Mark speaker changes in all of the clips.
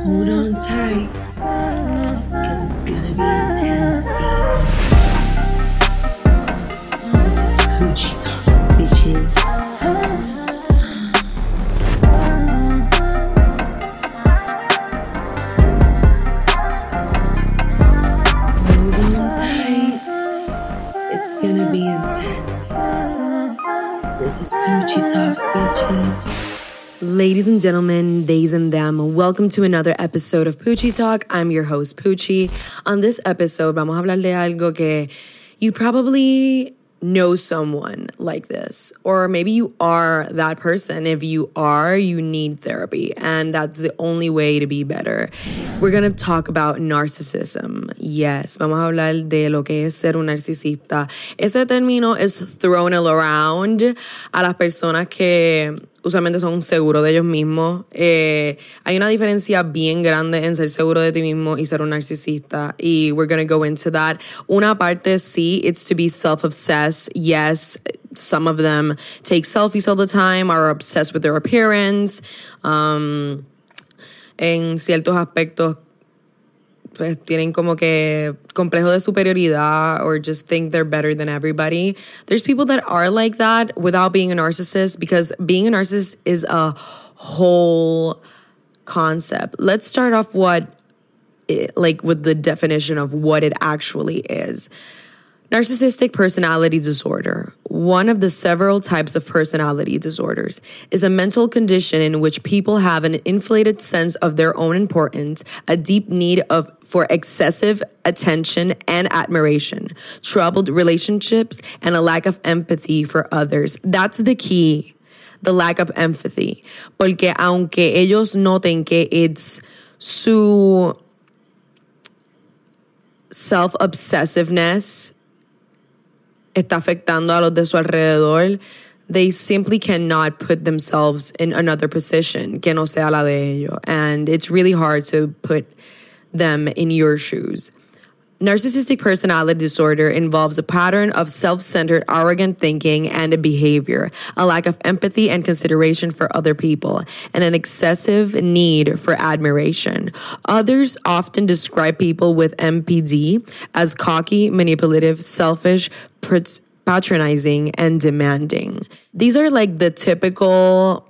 Speaker 1: Hold on tight, cause it's gonna be intense. This is Poochie Talk, bitches. Hold on tight, it's gonna be intense. This is Poochie Talk, bitches.
Speaker 2: Ladies and gentlemen, theys and them, welcome to another episode of Poochie Talk. I'm your host, Poochie. On this episode, vamos a hablar de algo que you probably know someone like this, or maybe you are that person. If you are, you need therapy, and that's the only way to be better. We're going to talk about narcissism. Yes, vamos a hablar de lo que es ser un narcisista. Este término is thrown around a las personas que usualmente son seguros de ellos mismos. Hay una diferencia bien grande en ser seguro de ti mismo y ser un narcisista. Y we're going to go into that. Una parte, sí, it's to be self-obsessed. Yes, some of them take selfies all the time, are obsessed with their appearance. En ciertos aspectos, pues tienen como que complejo de superioridad or just think they're better than everybody. There's people that are like that without being a narcissist, because being a narcissist is a whole concept. Let's start off with the definition of what it actually is. Narcissistic personality disorder, one of the several types of personality disorders, is a mental condition in which people have an inflated sense of their own importance, a deep need for excessive attention and admiration, troubled relationships, and a lack of empathy for others. That's the key, the lack of empathy. Porque aunque ellos noten que it's su self-obsessiveness está afectando a los de su alrededor, they simply cannot put themselves in another position que no sea la de ellos. And it's really hard to put them in your shoes. Narcissistic personality disorder involves a pattern of self-centered, arrogant thinking and behavior, a lack of empathy and consideration for other people, and an excessive need for admiration. Others often describe people with NPD as cocky, manipulative, selfish, patronizing, and demanding. These are like the typical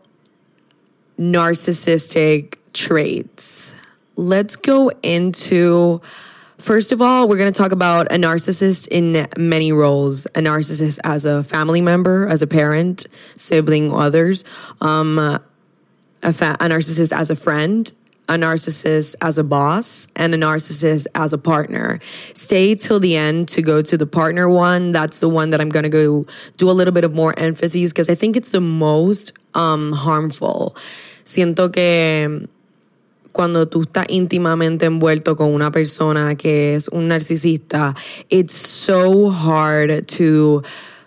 Speaker 2: narcissistic traits. Let's go into, first of all, we're going to talk about a narcissist in many roles. A narcissist as a family member, as a parent, sibling, others. A narcissist as a friend. A narcissist as a boss, and a narcissist as a partner. Stay till the end to go to the partner one. That's the one that I'm going to go do a little bit of more emphasis, because I think it's the most harmful. Siento que cuando tú estás íntimamente envuelto con una persona que es un narcisista, it's so hard to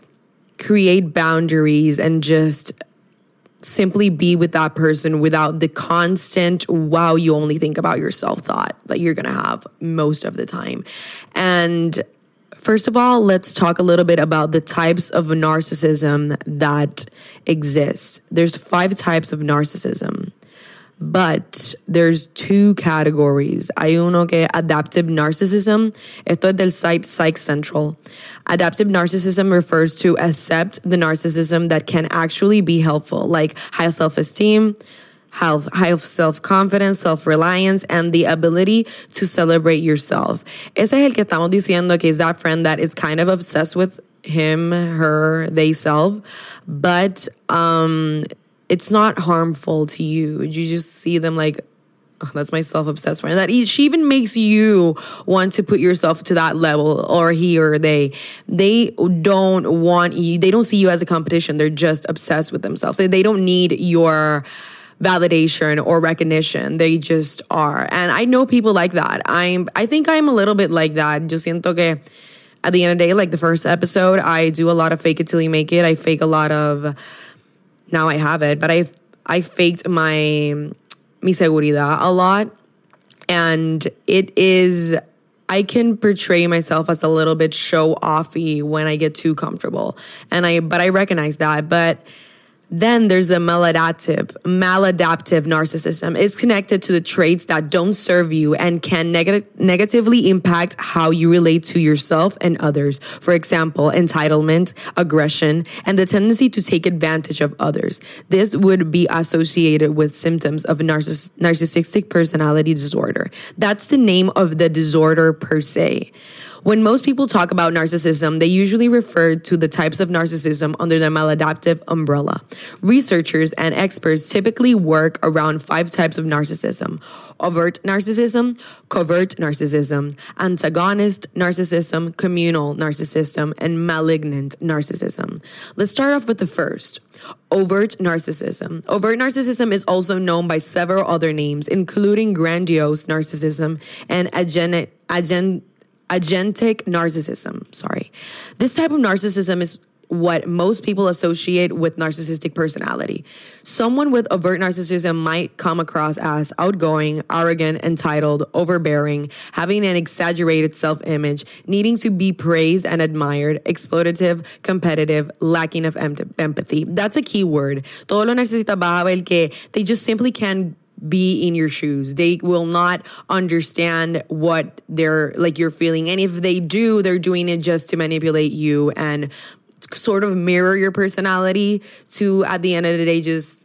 Speaker 2: create boundaries and just simply be with that person without the constant, wow, you only think about yourself thought that you're going to have most of the time. And first of all, let's talk a little bit about the types of narcissism that exist. There's 5 types of narcissism, but there's 2 categories. Hay uno que adaptive narcissism. Esto es del site Psych Central. Adaptive narcissism refers to accept the narcissism that can actually be helpful, like high self-esteem, high self-confidence, self-reliance, and the ability to celebrate yourself. Ese es el que estamos diciendo que is that friend that is kind of obsessed with him, her, they self, but it's not harmful to you. You just see them like, oh, that's my self-obsessed friend. That she even makes you want to put yourself to that level, or he or they. They don't want you. They don't see you as a competition. They're just obsessed with themselves. They don't need your validation or recognition. They just are. And I know people like that. I think I'm a little bit like that. Yo siento que at the end of the day, like the first episode, I do a lot of fake it till you make it. I fake a lot of, now I have it, but I faked mi seguridad a lot. And it is, I can portray myself as a little bit show-offy when I get too comfortable. But I recognize that. But Then there's the maladaptive narcissism. It's connected to the traits that don't serve you and can negatively impact how you relate to yourself and others. For example, entitlement, aggression, and the tendency to take advantage of others. This would be associated with symptoms of narcissistic personality disorder. That's the name of the disorder per se. When most people talk about narcissism, they usually refer to the types of narcissism under the maladaptive umbrella. Researchers and experts typically work around 5 types of narcissism: overt narcissism, covert narcissism, antagonist narcissism, communal narcissism, and malignant narcissism. Let's start off with the first. Overt narcissism. Overt narcissism is also known by several other names, including grandiose narcissism and agentic narcissism. This type of narcissism is what most people associate with narcissistic personality. Someone with overt narcissism might come across as outgoing, arrogant, entitled, overbearing, having an exaggerated self-image, needing to be praised and admired, exploitative, competitive, lacking of empathy. That's a key word. Todo lo narcisista vas a ver que they just simply can't be in your shoes. They will not understand what you're feeling. And if they do, they're doing it just to manipulate you and sort of mirror your personality to, at the end of the day, just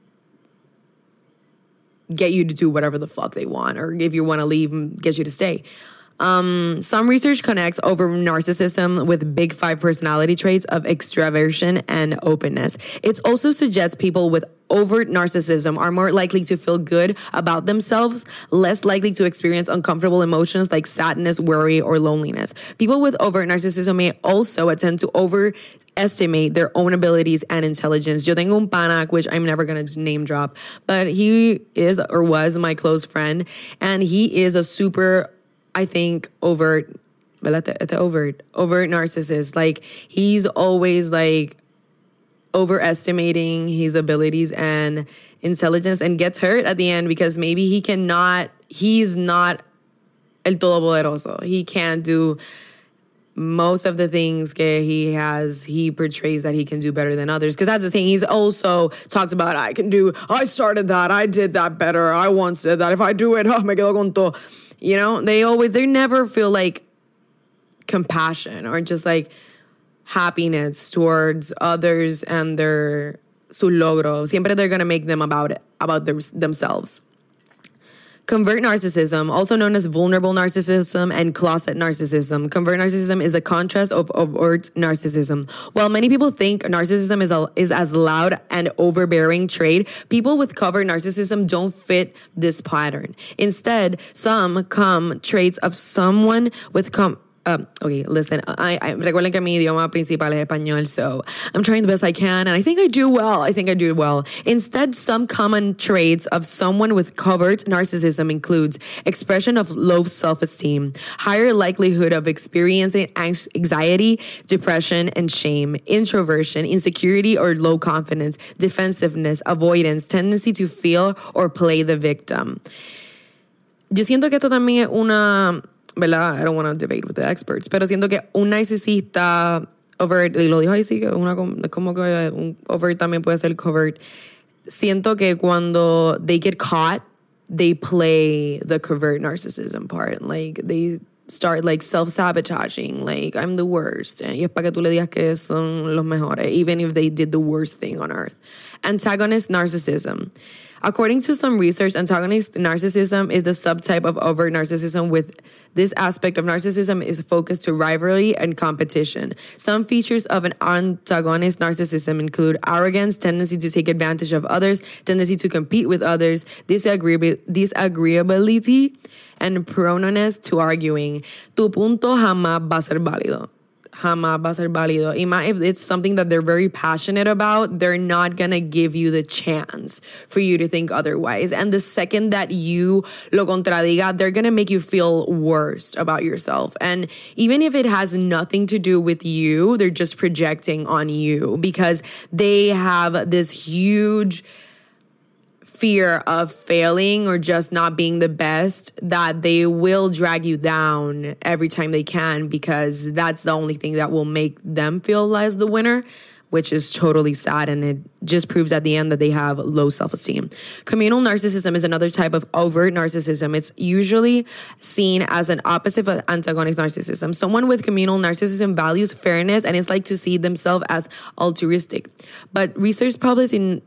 Speaker 2: get you to do whatever the fuck they want, or if you want to leave, get you to stay. Some research connects over narcissism with big 5 personality traits of extraversion and openness. It also suggests people with overt narcissism are more likely to feel good about themselves, less likely to experience uncomfortable emotions like sadness, worry, or loneliness. People with overt narcissism may also attempt to overestimate their own abilities and intelligence. Yo tengo un pana, which I'm never going to name drop, but he is or was my close friend, and he is a super, I think, overt narcissist. Like, he's always like overestimating his abilities and intelligence, and gets hurt at the end because maybe he's not el todopoderoso. He can't do most of the things he portrays that he can do better than others. Because that's the thing. He's also talked about, I started that, I did that better, I once did that, if I do it, me quedo con todo. You know, they never feel like compassion or just like happiness towards others and su logro. Siempre they're going to make them about themselves. Covert narcissism, also known as vulnerable narcissism and closet narcissism. Covert narcissism is a contrast of overt narcissism. While many people think narcissism is as loud and overbearing trait, people with covert narcissism don't fit this pattern. Instead, some traits of someone with okay, listen, I recuerden que mi idioma principal es español, so I'm trying the best I can, and I think I do well. Instead, some common traits of someone with covert narcissism includes expression of low self-esteem, higher likelihood of experiencing anxiety, depression, and shame, introversion, insecurity or low confidence, defensiveness, avoidance, tendency to feel or play the victim. Yo siento que esto también es una... ¿verdad? I don't want to debate with the experts, pero siento que un narcisista overt, y lo dijo ahí, sí, que como que un overt también puede ser covert. Siento que cuando they get caught, they play the covert narcissism part. Like, they start like self-sabotaging, like, I'm the worst. Y es para que tú le digas que son los mejores, even if they did the worst thing on earth. Antagonist narcissism. According to some research, antagonist narcissism is the subtype of overt narcissism. With this aspect of narcissism is focused to rivalry and competition. Some features of an antagonist narcissism include arrogance, tendency to take advantage of others, tendency to compete with others, disagreeability, and proneness to arguing. Tu punto jamás va a ser válido. Jamás va a ser válido. Y más if it's something that they're very passionate about, they're not going to give you the chance for you to think otherwise. And the second that you lo contradiga, they're going to make you feel worse about yourself. And even if it has nothing to do with you, they're just projecting on you because they have this huge fear of failing or just not being the best that they will drag you down every time they can, because that's the only thing that will make them feel as the winner. which is totally sad, and it just proves at the end that they have low self-esteem. Communal narcissism is another type of overt narcissism. It's usually seen as an opposite of antagonist narcissism. Someone with communal narcissism values fairness and is like to see themselves as altruistic. But research published in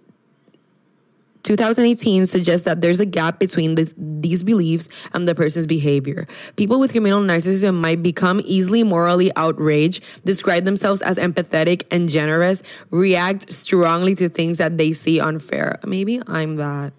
Speaker 2: 2018 suggests that there's a gap between these beliefs and the person's behavior. People with communal narcissism might become easily morally outraged, describe themselves as empathetic and generous, react strongly to things that they see unfair. Maybe I'm that.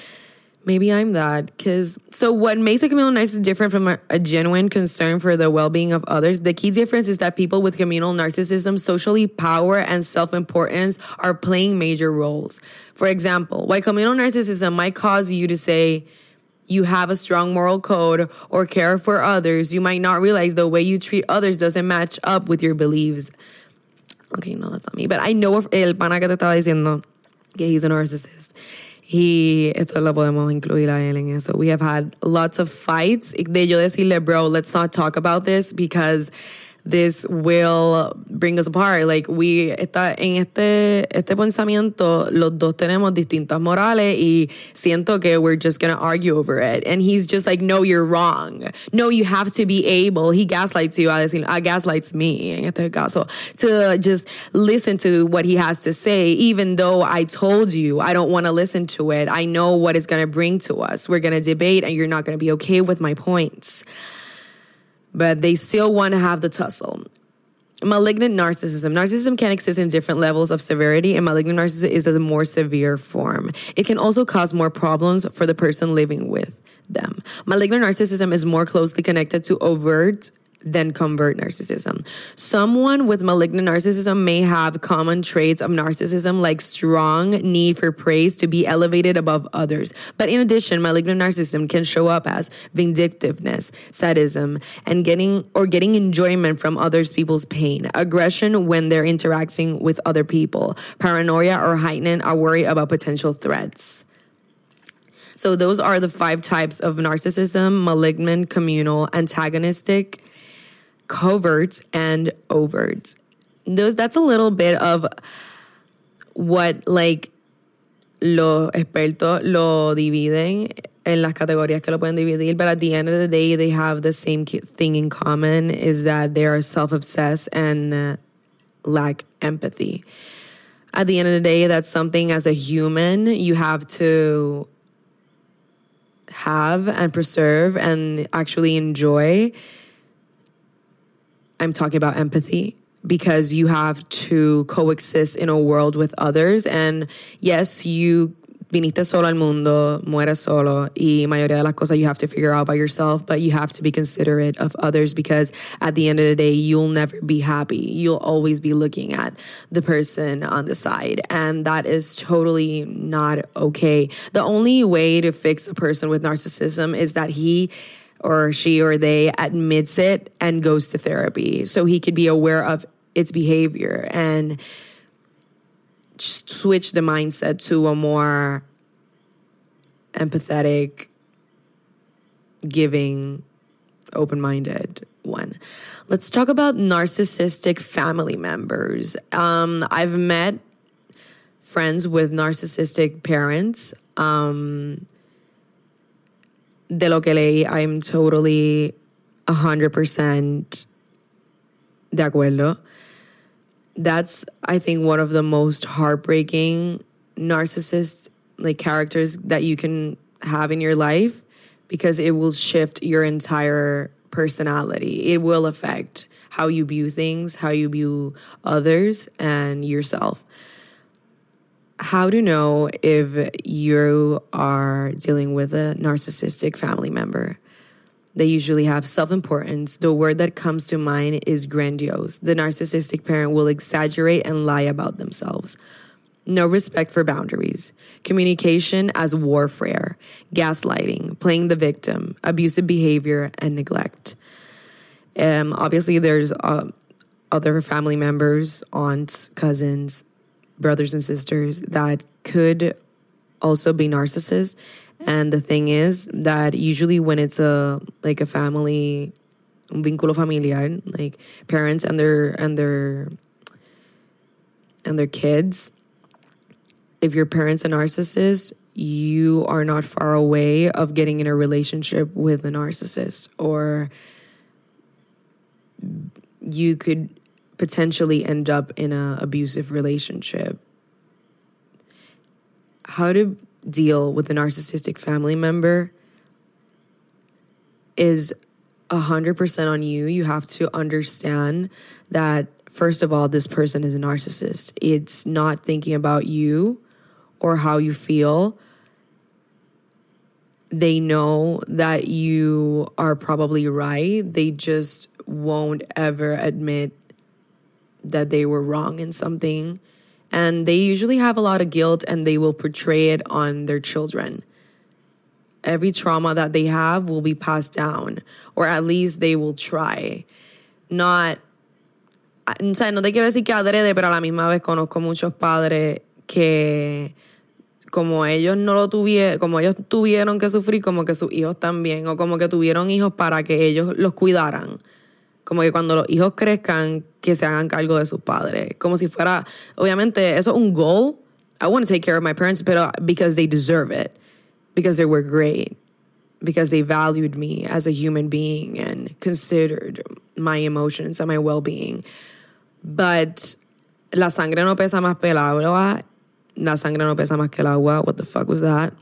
Speaker 2: So what makes a communal narcissist different from a genuine concern for the well-being of others? The key difference is that people with communal narcissism, socially power and self-importance are playing major roles. For example, while communal narcissism might cause you to say you have a strong moral code or care for others, you might not realize the way you treat others doesn't match up with your beliefs. Okay, no, that's not me. But I know el pana que te estaba diciendo que he's a narcissist. Esto lo podemos incluir a él en eso. We have had lots of fights. De yo decirle, bro, let's not talk about this because this will bring us apart. Like, en este pensamiento, los dos tenemos distintas morales y siento que we're just gonna argue over it. And he's just like, no, you're wrong. No, you have to be able. He gaslights you. Gaslights me, en este caso, to just listen to what he has to say, even though I told you I don't want to listen to it. I know what it's gonna bring to us. We're gonna debate and you're not gonna be okay with my points. But they still want to have the tussle. Malignant narcissism. Narcissism can exist in different levels of severity, and malignant narcissism is the more severe form. It can also cause more problems for the person living with them. Malignant narcissism is more closely connected to overt than covert narcissism. Someone with malignant narcissism may have common traits of narcissism, like strong need for praise to be elevated above others. But in addition, malignant narcissism can show up as vindictiveness, sadism, and getting enjoyment from others people's pain, aggression when they're interacting with other people, paranoia or heightened a worry about potential threats. So those are the 5 types of narcissism: malignant, communal, antagonistic, covert, and overt. That's a little bit of what, like, los expertos lo dividen en las categorías que lo pueden dividir, but at the end of the day, they have the same thing in common, is that they are self-obsessed and lack empathy. At the end of the day, that's something as a human you have to have and preserve and actually enjoy. I'm talking about empathy, because you have to coexist in a world with others. And yes, you viniste solo al mundo, mueres solo, y mayoría de las cosas you have to figure out by yourself, but you have to be considerate of others, because at the end of the day, you'll never be happy. You'll always be looking at the person on the side, and that is totally not okay. The only way to fix a person with narcissism is that he or she or they admits it and goes to therapy so he could be aware of its behavior and switch the mindset to a more empathetic, giving, open-minded one. Let's talk about narcissistic family members. I've met friends with narcissistic parents. De lo que leí, I'm totally 100% de acuerdo. That's, I think, one of the most heartbreaking narcissist characters that you can have in your life, because it will shift your entire personality. It will affect how you view things, how you view others, and yourself. How to know if you are dealing with a narcissistic family member? They usually have self-importance. The word that comes to mind is grandiose. The narcissistic parent will exaggerate and lie about themselves. No respect for boundaries. Communication as warfare. Gaslighting. Playing the victim. Abusive behavior and neglect. Obviously, there's other family members, aunts, cousins, brothers and sisters that could also be narcissists. And the thing is that usually when it's a family, un vínculo familiar, like parents and their and their kids. If your parent's a narcissist, you are not far away of getting in a relationship with a narcissist, or you could potentially end up in an abusive relationship. How to deal with a narcissistic family member is 100% on you. You have to understand that, first of all, this person is a narcissist. It's not thinking about you or how you feel. They know that you are probably right. They just won't ever admit that they were wrong in something. And they usually have a lot of guilt, and they will portray it on their children. Every trauma that they have will be passed down, or at least they will try. O sea, no te quiero decir que adrede, pero a la misma vez conozco muchos padres que, como ellos no lo tuvieron, como ellos tuvieron que sufrir, como que sus hijos también, o como que tuvieron hijos para que ellos los cuidaran. Como que cuando los hijos crezcan, que se hagan cargo de sus padres. Como si fuera, obviamente, eso es un goal. I want to take care of my parents, pero because they deserve it. Because they were great. Because they valued me as a human being and considered my emotions and my well-being. But la sangre no pesa más que el agua. La sangre no pesa más que el agua. What the fuck was that?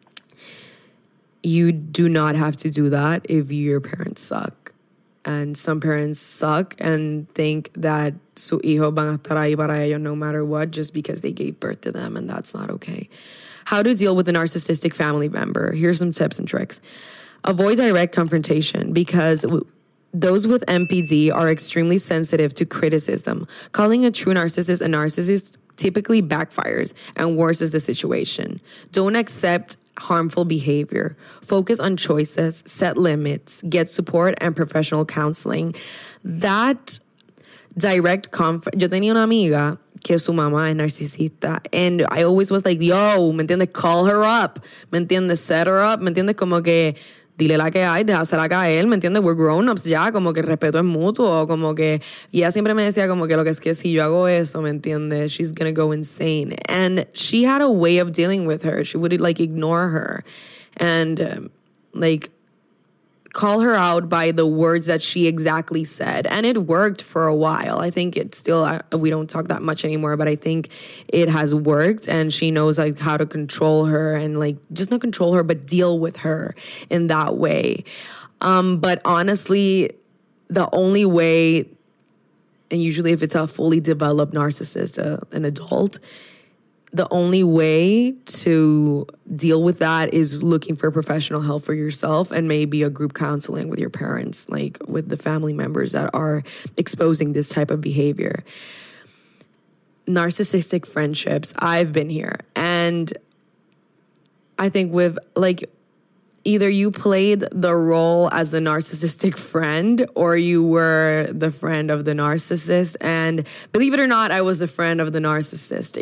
Speaker 2: You do not have to do that if your parents suck. And some parents suck and think that su hijo van a estar ahí para ellos no matter what, just because they gave birth to them, and that's not okay. How to deal with a narcissistic family member. Here's some tips and tricks. Avoid direct confrontation, because those with NPD are extremely sensitive to criticism. Calling a true narcissist a narcissist typically backfires and worsens the situation. Don't accept harmful behavior. Focus on choices, set limits, get support and professional counseling. That direct yo tenía una amiga que su mamá es narcisista, and I always was like, yo, ¿me entiendes? Call her up, ¿me entiendes? Set her up, ¿me entiendes? Como que dile la que hay, déjasela caer, ¿me entiendes? We're grown-ups ya, como que el respeto es mutuo, como que, y ella siempre me decía como que lo que es que si yo hago eso, ¿me entiendes? She's gonna go insane. And she had a way of dealing with her. She would like ignore her and like call her out by the words that she exactly said. And it worked for a while. I think it's still, we don't talk that much anymore, but I think it has worked, and she knows like how to control her and like just not control her, but deal with her in that way. But honestly, the only way, and usually if it's a fully developed narcissist, an adult, the only way to deal with that is looking for professional help for yourself, and maybe a group counseling with your parents, like with the family members that are exposing this type of behavior. Narcissistic friendships, I've been here. And I think with like, either you played the role as the narcissistic friend, or you were the friend of the narcissist. And believe it or not, I was a friend of the narcissist.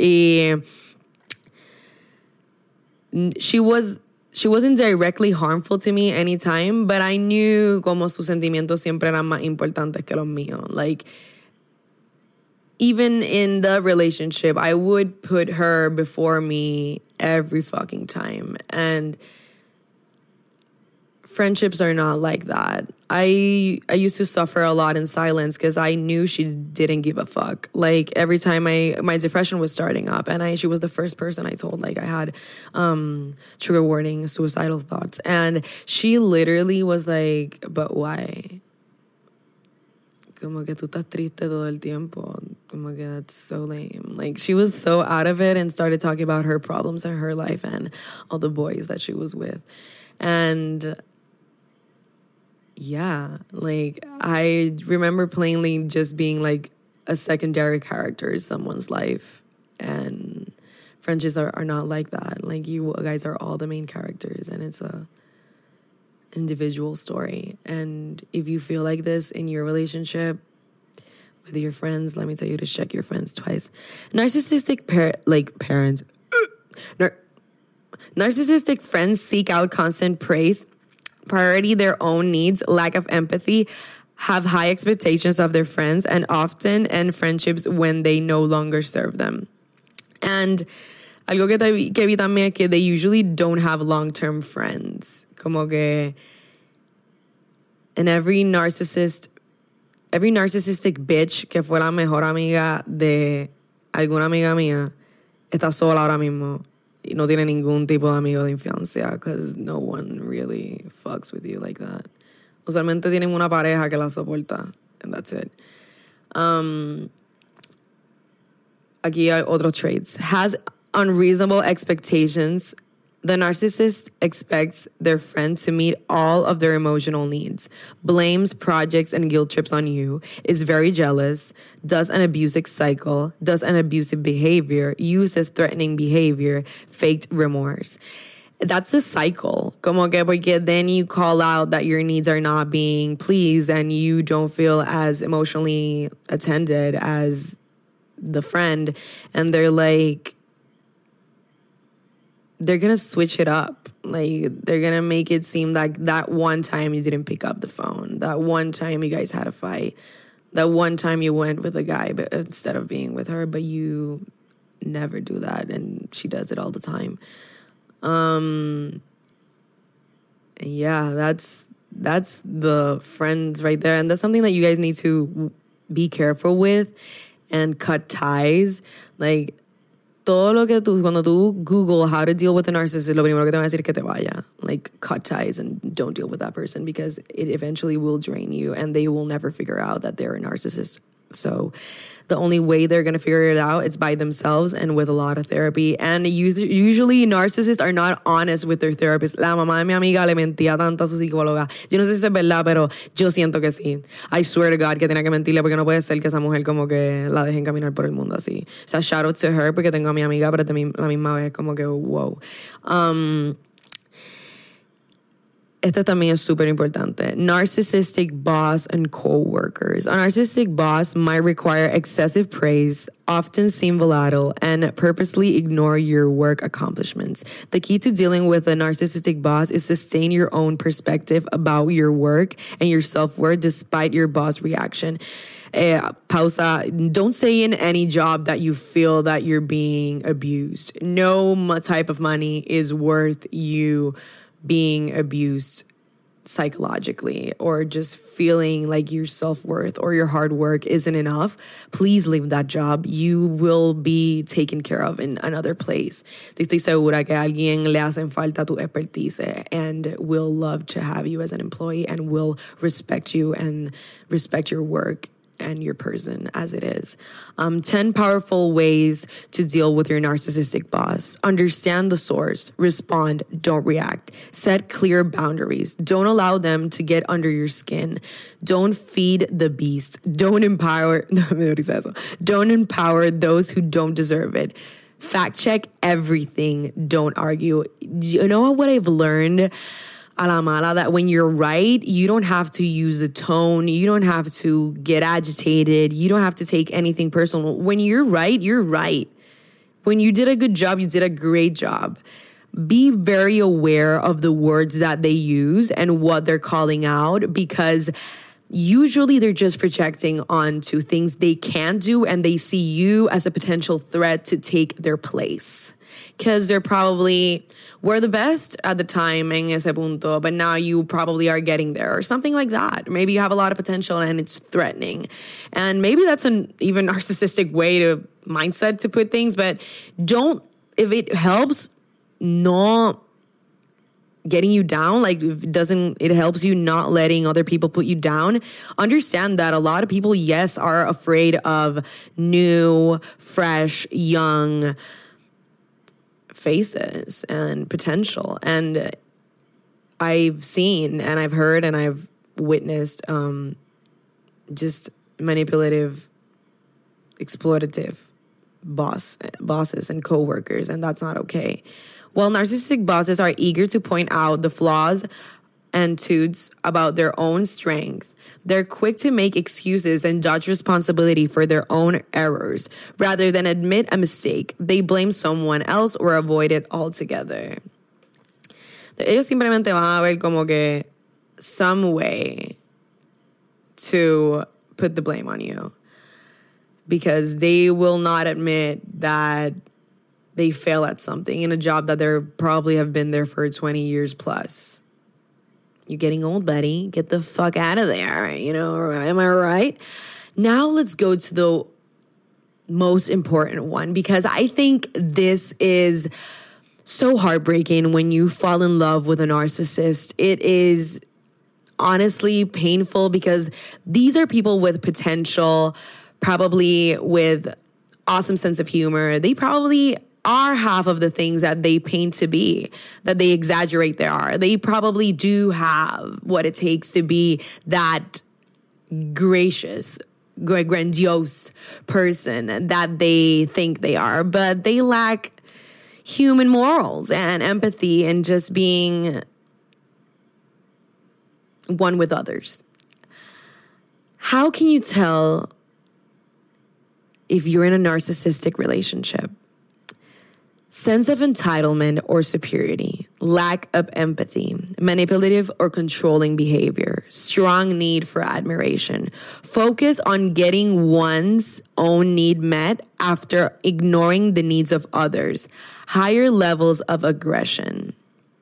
Speaker 2: She wasn't directly harmful to me anytime, but I knew como sus sentimientos siempre eran más importantes que los míos. Like, even in the relationship, I would put her before me every fucking time. And friendships are not like that. I used to suffer a lot in silence because I knew she didn't give a fuck. Like, every time my depression was starting up, and she was the first person I told, like, I had trigger warning, suicidal thoughts. And she literally was like, but why? Como que tú estás triste todo el tiempo. Como que that's so lame. Like, she was so out of it and started talking about her problems in her life and all the boys that she was with. And yeah, like, I remember plainly just being like a secondary character in someone's life. And friendships are not like that. Like, you guys are all the main characters, and it's a individual story. And if you feel like this in your relationship with your friends, let me tell you to check your friends twice. Narcissistic parents. Narcissistic friends seek out constant praise, priority their own needs, lack of empathy, have high expectations of their friends, and often end friendships when they no longer serve them. And algo que vi también es que they usually don't have long-term friends. Como que, and every narcissistic bitch que fue la mejor amiga de alguna amiga mía está sola ahora mismo y no tiene ningún tipo de amigo de infancia, because no one really fucks with you like that. Usualmente tienen una pareja que la soporta, and that's it. Aquí hay otros traits. Has unreasonable expectations. The narcissist expects their friend to meet all of their emotional needs, blames projects and guilt trips on you, is very jealous, does an abusive cycle, does an abusive behavior, uses threatening behavior, faked remorse. That's the cycle. Como que porque then you call out that your needs are not being pleased and you don't feel as emotionally attended as the friend, and they're like, they're going to switch it up. Like, they're going to make it seem like that one time you didn't pick up the phone, that one time you guys had a fight, that one time you went with a guy but instead of being with her, but you never do that, and she does it all the time. Yeah, that's the friends right there. And that's something that you guys need to be careful with and cut ties. Like, todo lo que cuando tú Google how to deal with a narcissist, lo primero que te van a decir es que te vaya. Like, cut ties and don't deal with that person, because it eventually will drain you and they will never figure out that they're a narcissist. So the only way they're going to figure it out is by themselves and with a lot of therapy. And usually narcissists are not honest with their therapist. La mamá de mi amiga le mentía tanto a su psicóloga. Yo no sé si es verdad, pero yo siento que sí. I swear to God que tenía que mentirle, porque no puede ser que esa mujer como que la dejen caminar por el mundo así. O sea, shout out to her, porque tengo a mi amiga, pero también la misma vez como que wow. Esto también es súper importante. Narcissistic boss and co-workers. A narcissistic boss might require excessive praise, often seem volatile, and purposely ignore your work accomplishments. The key to dealing with a narcissistic boss is sustain your own perspective about your work and your self-worth despite your boss reaction. Pausa. Don't say in any job that you feel that you're being abused. No type of money is worth you being abused psychologically, or just feeling like your self-worth or your hard work isn't enough. Please leave that job. You will be taken care of in another place. Estoy segura que a alguien le hacen falta tu expertise and will love to have you as an employee and will respect you and respect your work and your person as it is. 10 powerful ways to deal with your narcissistic boss. Understand the source. Respond. Don't react. Set clear boundaries. Don't allow them to get under your skin. Don't feed the beast. Don't empower those who don't deserve it. Fact check everything. Don't argue. You know what I've learned? A la mala, that when you're right, you don't have to use the tone. You don't have to get agitated. You don't have to take anything personal. When you're right, you're right. When you did a good job, you did a great job. Be very aware of the words that they use and what they're calling out, because usually they're just projecting onto things they can't do, and they see you as a potential threat to take their place. Because they're probably were the best at the time en ese punto, but now you probably are getting there or something like that. Maybe you have a lot of potential and it's threatening. And maybe that's an even narcissistic way to mindset to put things, but don't, if it helps not getting you down, like if it helps you not letting other people put you down, understand that a lot of people, yes, are afraid of new, fresh, young faces and potential. And I've seen and I've heard and I've witnessed just manipulative, exploitative bosses and coworkers, and that's not okay. While narcissistic bosses are eager to point out the flaws and toots about their own strength, they're quick to make excuses and dodge responsibility for their own errors. Rather than admit a mistake, they blame someone else or avoid it altogether. Ellos simplemente van a ver como que some way to put the blame on you, because they will not admit that they fail at something in a job that they probably have been there for 20 years plus. You're getting old, buddy. Get the fuck out of there. You know, am I right? Now let's go to the most important one, because I think this is so heartbreaking when you fall in love with a narcissist. It is honestly painful because these are people with potential, probably with awesome sense of humor. They probably are half of the things that they paint to be, that they exaggerate they are. They probably do have what it takes to be that gracious, grandiose person that they think they are, but they lack human morals and empathy and just being one with others. How can you tell if you're in a narcissistic relationship? Sense of entitlement or superiority, lack of empathy, manipulative or controlling behavior, strong need for admiration, focus on getting one's own need met after ignoring the needs of others, higher levels of aggression.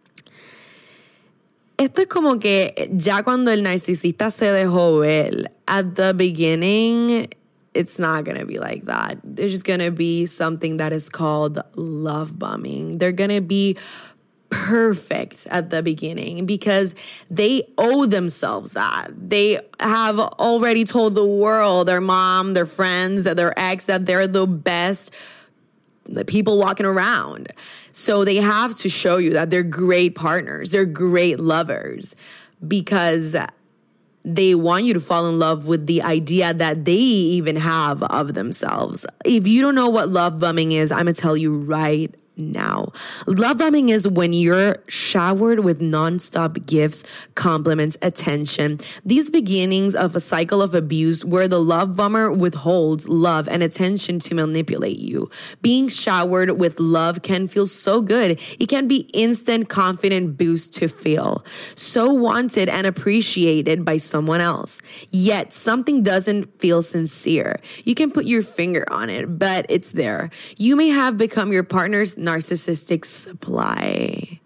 Speaker 2: Esto es como que ya cuando el narcisista se dejó ver, at the beginning, it's not going to be like that. There's just going to be something that is called love bombing. They're going to be perfect at the beginning because they owe themselves that. They have already told the world, their mom, their friends, their ex, that they're the best people walking around. So they have to show you that they're great partners. They're great lovers because they want you to fall in love with the idea that they even have of themselves. If you don't know what love bombing is, I'm going to tell you right now. Love bombing is when you're showered with nonstop gifts, compliments, attention. These beginnings of a cycle of abuse where the love bomber withholds love and attention to manipulate you. Being showered with love can feel so good. It can be instant confident boost to feel so wanted and appreciated by someone else. Yet something doesn't feel sincere. You can put your finger on it, but it's there. You may have become your partner's narcissistic supply.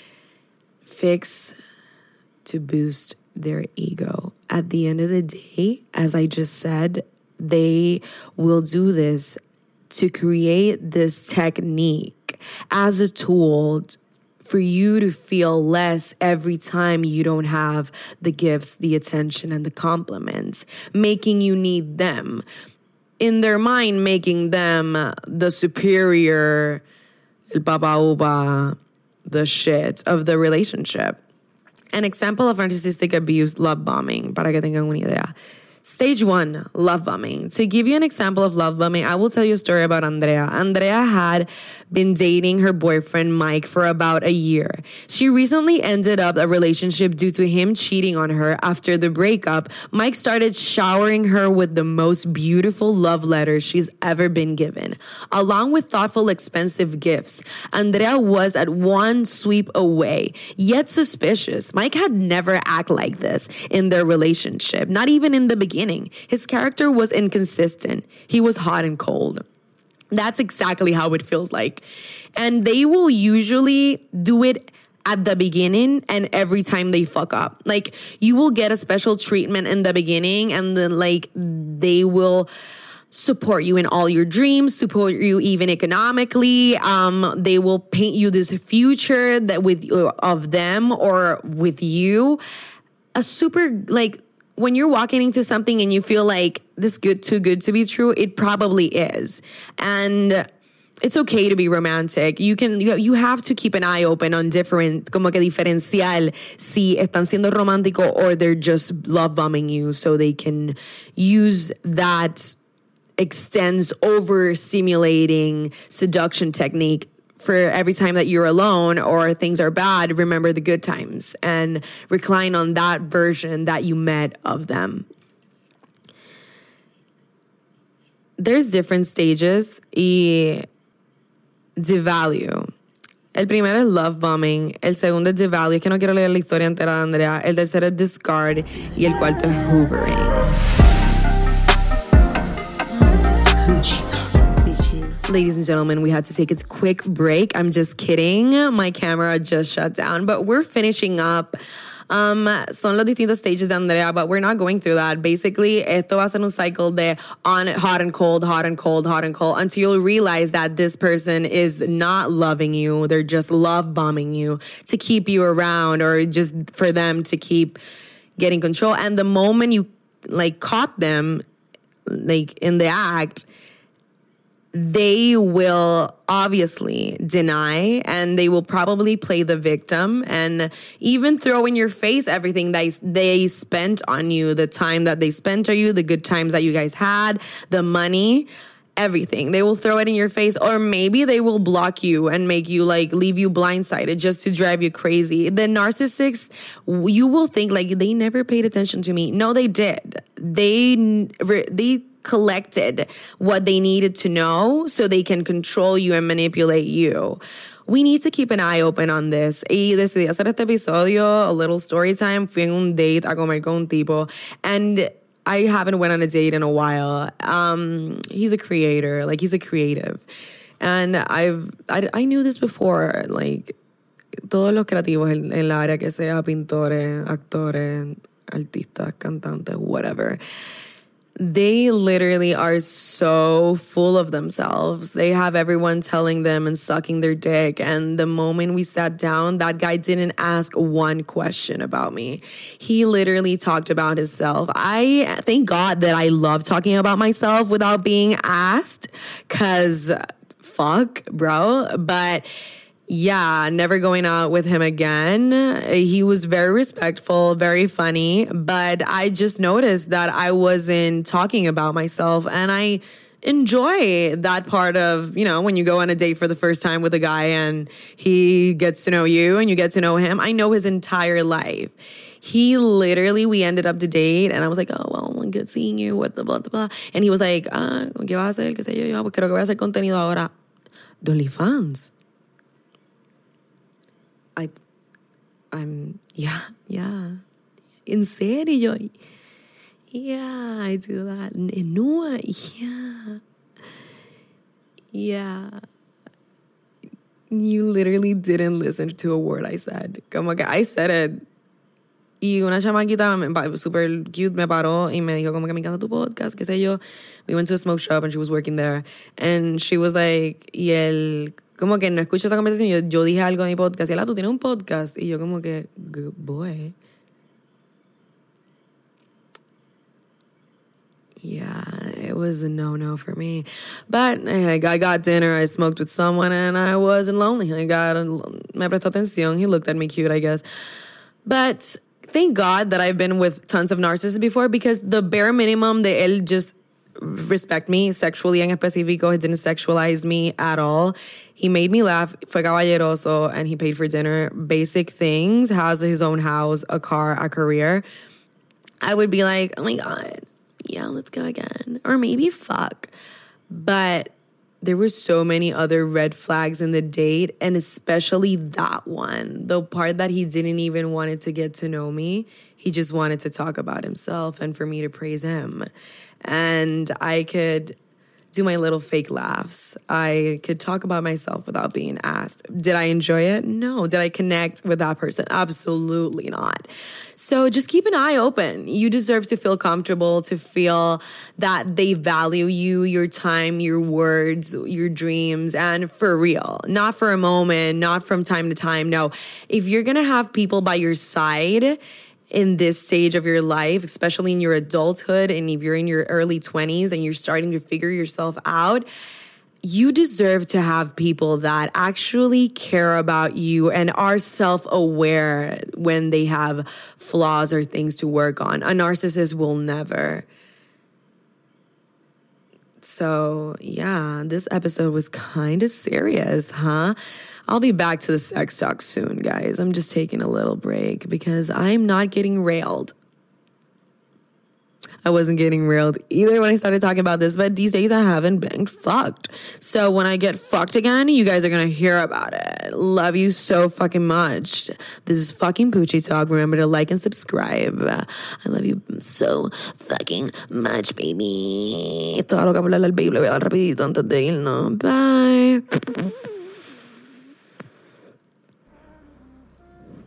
Speaker 2: Fix to boost their ego. At the end of the day, as I just said, they will do this to create this technique as a tool for you to feel less every time you don't have the gifts, the attention, and the compliments, making you need them. In their mind, making them the superior, el baba uba, the shit of the relationship. An example of narcissistic abuse, love bombing, para que tengan una idea. Stage 1, love bombing. To give you an example of love bombing, I will tell you a story about Andrea. Andrea had been dating her boyfriend Mike for about a year. She recently ended up a relationship due to him cheating on her. After the breakup, Mike started showering her with the most beautiful love letters she's ever been given, along with thoughtful, expensive gifts. Andrea was at one sweep away, yet suspicious. Mike had never acted like this in their relationship, not even in the beginning. His character was inconsistent. He was hot and cold. That's exactly how it feels like. And they will usually do it at the beginning and every time they fuck up. Like, you will get a special treatment in the beginning and then like they will support you in all your dreams, support you even economically. They will paint you this future that of them or with you. A super like, when you're walking into something and you feel like this too good to be true, it probably is. And it's okay to be romantic. You have to keep an eye open on different, como que diferencial si están siendo romántico or they're just love bombing you so they can use that extends over stimulating seduction technique. For every time that you're alone or things are bad, remember the good times and recline on that version that you met of them. There's different stages y devalue El primero es love bombing. El segundo es devalue. Es que no quiero leer la historia entera de Andrea. El tercero es discard. Y el cuarto es hoovering. Ladies and gentlemen, we had to take a quick break. I'm just kidding. My camera just shut down. But we're finishing up. Son los distintos stages de Andrea, but we're not going through that. Basically, esto va a ser un cycle de hot and cold, hot and cold, hot and cold, until you'll realize that this person is not loving you. They're just love bombing you to keep you around or just for them to keep getting control. And the moment you caught them in the act, they will obviously deny and they will probably play the victim and even throw in your face everything that they spent on you, the time that they spent on you, the good times that you guys had, the money, everything. They will throw it in your face, or maybe they will block you and make you leave you blindsided just to drive you crazy. The narcissists, you will think they never paid attention to me. No, they did. They collected what they needed to know so they can control you and manipulate you. We need to keep an eye open on this. Y decidí hacer este episodio, a little story time. Fui en un date a comer con un tipo, and I haven't went on a date in a while. He's a creator, he's a creative. And I knew this before, todos los creativos en la área, que sea pintores, actores, artistas, cantantes, whatever. They literally are so full of themselves. They have everyone telling them and sucking their dick. And the moment we sat down, that guy didn't ask one question about me. He literally talked about himself. I thank God that I love talking about myself without being asked, because fuck, bro. But yeah, never going out with him again. He was very respectful, very funny, but I just noticed that I wasn't talking about myself, and I enjoy that part of, when you go on a date for the first time with a guy and he gets to know you and you get to know him. I know his entire life. He literally, we ended up the date and I was like, oh, well, good seeing you, what the blah, blah, blah. And he was like, ¿qué vas a hacer? ¿Qué sé yo? Pues creo que voy a hacer contenido ahora de OnlyFans. Yeah. En serio? Yeah, I do that. No, yeah. You literally didn't listen to a word I said. Como que I said it. Y una chamaquita super cute me paró y me dijo como que me encanta tu podcast, qué sé yo. We went to a smoke shop and she was working there. And she was like, y él... como que no escucho esa conversación. Yo dije algo en mi podcast. Y él, tú tienes un podcast. Y yo como que, good boy. Yeah, it was a no for me. But I got dinner. I smoked with someone and I wasn't lonely. Me prestó atención. He looked at me cute, I guess. But thank God that I've been with tons of narcissists before, because the bare minimum de él just respect me sexually en específico. He didn't sexualize me at all. He made me laugh, fue caballeroso, and he paid for dinner. Basic things, has his own house, a car, a career. I would be like, oh my God, yeah, let's go again. Or maybe fuck. But there were so many other red flags in the date, and especially that one. The part that he didn't even wanted to get to know me. He just wanted to talk about himself and for me to praise him. And I could do my little fake laughs. I could talk about myself without being asked. Did I enjoy it? No. Did I connect with that person? Absolutely not. So just keep an eye open. You deserve to feel comfortable, to feel that they value you, your time, your words, your dreams, and for real. Not for a moment, not from time to time. No. If you're going to have people by your side in this stage of your life, especially in your adulthood, and if you're in your early 20s and you're starting to figure yourself out, you deserve to have people that actually care about you and are self-aware when they have flaws or things to work on. A narcissist will never. So, yeah, this episode was kind of serious, huh? I'll be back to the sex talk soon, guys. I'm just taking a little break because I'm not getting railed. I wasn't getting railed either when I started talking about this, but these days I haven't been fucked. So when I get fucked again, you guys are gonna hear about it. Love you so fucking much. This is fucking Poochie Talk. Remember to like and subscribe. I love you so fucking much, baby. Todo lo que habla el baby lo voy a dar rapidito antes de irnos. Bye.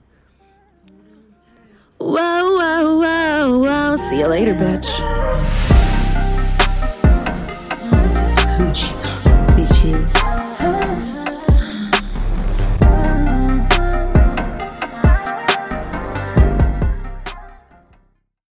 Speaker 2: Whoa, whoa, whoa, whoa. See you later, bitch.